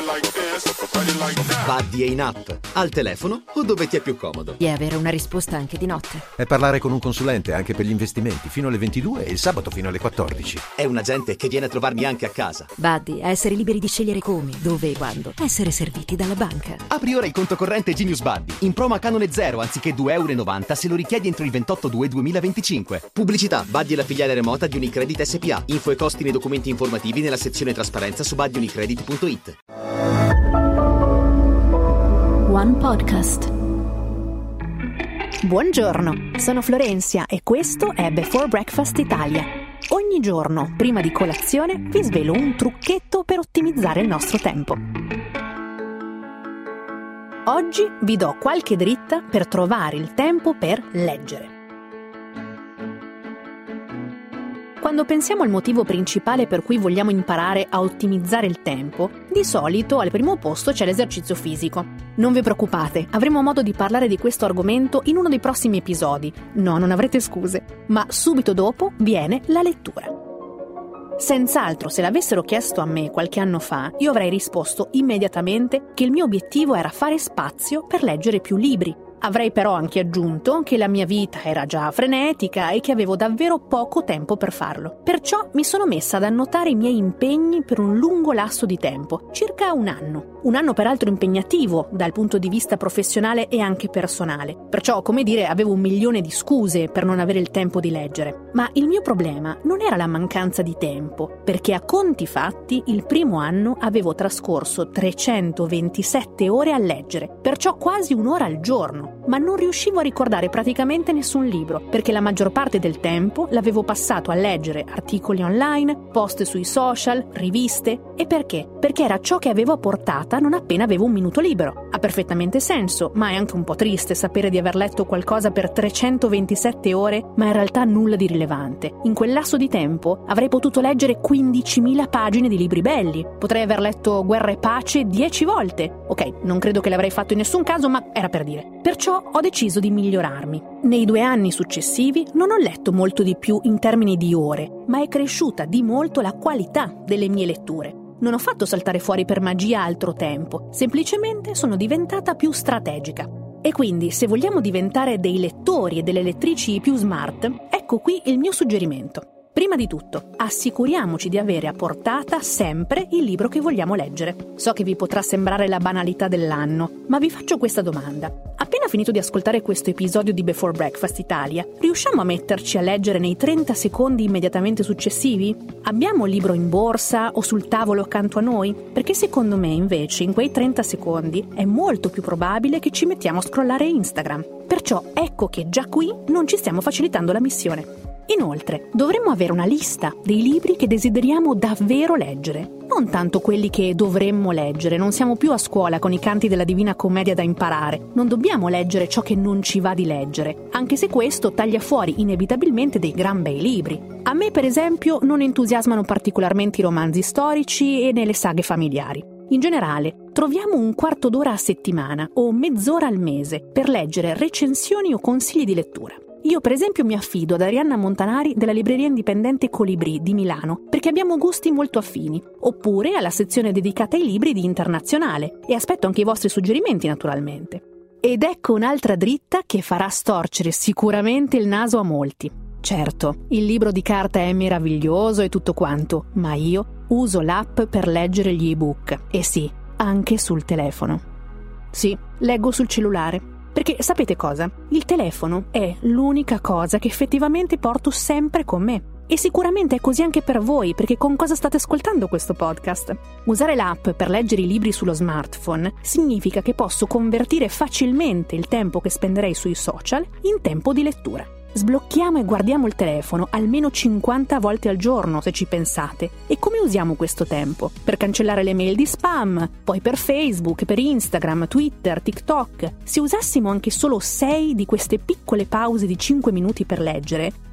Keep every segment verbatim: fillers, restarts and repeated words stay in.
Buddy è in app, al telefono o dove ti è più comodo. E avere una risposta anche di notte. È parlare con un consulente anche per gli investimenti fino alle ventidue e il sabato fino alle quattordici. È un agente che viene a trovarmi anche a casa. Buddy, essere liberi di scegliere come, dove e quando. Essere serviti dalla banca. Apri ora il conto corrente Genius Buddy. In promo a canone zero anziché due virgola novanta euro se lo richiedi entro il ventotto due duemilaventicinque. Pubblicità. Buddy è la filiale remota di Unicredit S P A. Info e costi nei documenti informativi nella sezione trasparenza su buddy unicredit punto it. One Podcast. Buongiorno, sono Florenzia e questo è Before Breakfast Italia. Ogni giorno, prima di colazione, vi svelo un trucchetto per ottimizzare il nostro tempo. Oggi vi do qualche dritta per trovare il tempo per leggere. Quando pensiamo al motivo principale per cui vogliamo imparare a ottimizzare il tempo, di solito al primo posto c'è l'esercizio fisico. Non vi preoccupate, avremo modo di parlare di questo argomento in uno dei prossimi episodi. No, non avrete scuse, ma subito dopo viene la lettura. Senz'altro, se l'avessero chiesto a me qualche anno fa, io avrei risposto immediatamente che il mio obiettivo era fare spazio per leggere più libri. Avrei però anche aggiunto che la mia vita era già frenetica e che avevo davvero poco tempo per farlo. Perciò mi sono messa ad annotare i miei impegni per un lungo lasso di tempo, circa un anno. Un anno peraltro impegnativo dal punto di vista professionale e anche personale. Perciò, come dire, avevo un milione di scuse per non avere il tempo di leggere. Ma il mio problema non era la mancanza di tempo, perché a conti fatti il primo anno avevo trascorso trecentoventisette ore a leggere, perciò quasi un'ora al giorno. Ma non riuscivo a ricordare praticamente nessun libro, perché la maggior parte del tempo l'avevo passato a leggere articoli online, post sui social, riviste. E perché? Perché era ciò che avevo a portata non appena avevo un minuto libero. Ha perfettamente senso, ma è anche un po' triste sapere di aver letto qualcosa per trecentoventisette ore, ma in realtà nulla di rilevante. In quel lasso di tempo avrei potuto leggere quindicimila pagine di libri belli. Potrei aver letto Guerra e Pace dieci volte. Ok, non credo che l'avrei fatto in nessun caso, ma era per dire. Perciò ho deciso di migliorarmi. Nei due anni successivi non ho letto molto di più in termini di ore, ma è cresciuta di molto la qualità delle mie letture. Non ho fatto saltare fuori per magia altro tempo, semplicemente sono diventata più strategica. E quindi, se vogliamo diventare dei lettori e delle lettrici più smart, ecco qui il mio suggerimento. Prima di tutto, assicuriamoci di avere a portata sempre il libro che vogliamo leggere. So che vi potrà sembrare la banalità dell'anno, ma vi faccio questa domanda. Appena finito di ascoltare questo episodio di Before Breakfast Italia, riusciamo a metterci a leggere nei trenta secondi immediatamente successivi? Abbiamo il libro in borsa o sul tavolo accanto a noi? Perché secondo me, invece, in quei trenta secondi è molto più probabile che ci mettiamo a scrollare Instagram. Perciò ecco che già qui non ci stiamo facilitando la missione. Inoltre, dovremmo avere una lista dei libri che desideriamo davvero leggere, non tanto quelli che dovremmo leggere. Non siamo più a scuola con i canti della Divina Commedia da imparare. Non dobbiamo leggere ciò che non ci va di leggere, anche se questo taglia fuori inevitabilmente dei gran bei libri. A me, per esempio, non entusiasmano particolarmente i romanzi storici e né le saghe familiari. In generale, troviamo un quarto d'ora a settimana o mezz'ora al mese per leggere recensioni o consigli di lettura. Io per esempio mi affido ad Arianna Montanari della libreria indipendente Colibri di Milano perché abbiamo gusti molto affini, oppure alla sezione dedicata ai libri di Internazionale, e aspetto anche i vostri suggerimenti naturalmente. Ed ecco un'altra dritta che farà storcere sicuramente il naso a molti. Certo, il libro di carta è meraviglioso e tutto quanto, ma io uso l'app per leggere gli ebook, e sì, anche sul telefono. Sì, leggo sul cellulare. Perché sapete cosa? Il telefono è l'unica cosa che effettivamente porto sempre con me. E sicuramente è così anche per voi, perché con cosa state ascoltando questo podcast? Usare l'app per leggere i libri sullo smartphone significa che posso convertire facilmente il tempo che spenderei sui social in tempo di lettura. Sblocchiamo e guardiamo il telefono almeno cinquanta volte al giorno, se ci pensate. E come usiamo questo tempo? Per cancellare le mail di spam, poi per Facebook, per Instagram, Twitter, TikTok. Se usassimo anche solo sei di queste piccole pause di cinque minuti per leggere,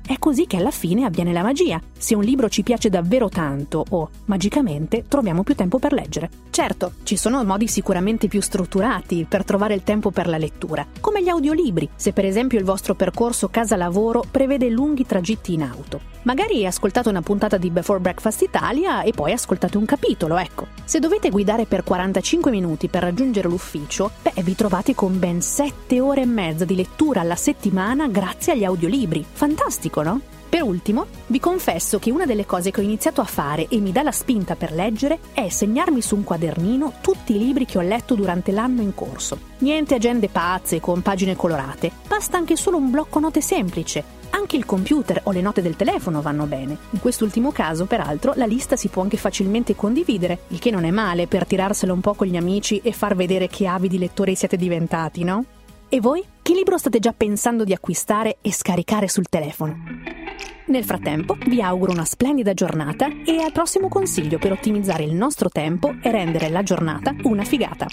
È così che alla fine avviene la magia. Se un libro ci piace davvero tanto, o magicamente troviamo più tempo per leggere. Certo, ci sono modi sicuramente più strutturati per trovare il tempo per la lettura, come gli audiolibri, se per esempio il vostro percorso casa-lavoro prevede lunghi tragitti in auto. Magari ascoltate una puntata di Before Breakfast Italia e poi ascoltate un capitolo, ecco. Se dovete guidare per quarantacinque minuti per raggiungere l'ufficio, beh, vi trovate con ben sette ore e mezza di lettura alla settimana grazie agli audiolibri. Fantastico, no? Per ultimo, vi confesso che una delle cose che ho iniziato a fare e mi dà la spinta per leggere è segnarmi su un quadernino tutti i libri che ho letto durante l'anno in corso. Niente agende pazze con pagine colorate, basta anche solo un blocco note semplice. Anche il computer o le note del telefono vanno bene. In quest'ultimo caso, peraltro, la lista si può anche facilmente condividere, il che non è male per tirarsela un po' con gli amici e far vedere che avidi lettori siete diventati, no? E voi? Che libro state già pensando di acquistare e scaricare sul telefono? Nel frattempo, vi auguro una splendida giornata e al prossimo consiglio per ottimizzare il nostro tempo e rendere la giornata una figata.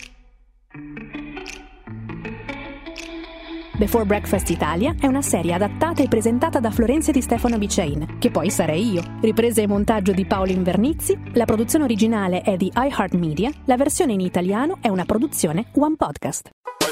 Before Breakfast Italia è una serie adattata e presentata da Florencia Di Stefano Bicein, che poi sarei io. Riprese e montaggio di Paolo Invernizzi, la produzione originale è di iHeartMedia, la versione in italiano è una produzione One Podcast.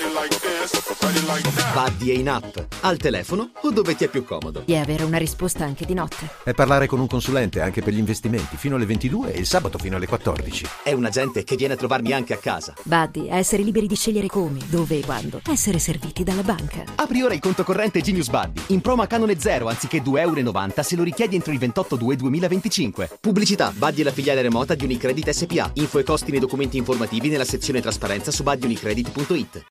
Buddy è in app, al telefono o dove ti è più comodo. E avere una risposta anche di notte. È parlare con un consulente anche per gli investimenti fino alle ventidue e il sabato fino alle quattordici. È un agente che viene a trovarmi anche a casa. Buddy è essere liberi di scegliere come, dove e quando. Essere serviti dalla banca. Apri ora il conto corrente Genius Buddy, in promo a canone zero anziché due euro e novanta se lo richiedi entro il ventotto due duemilaventicinque. Pubblicità: Buddy è la filiale remota di Unicredit S P A. Info e costi nei documenti informativi nella sezione trasparenza su buddy unicredit punto it.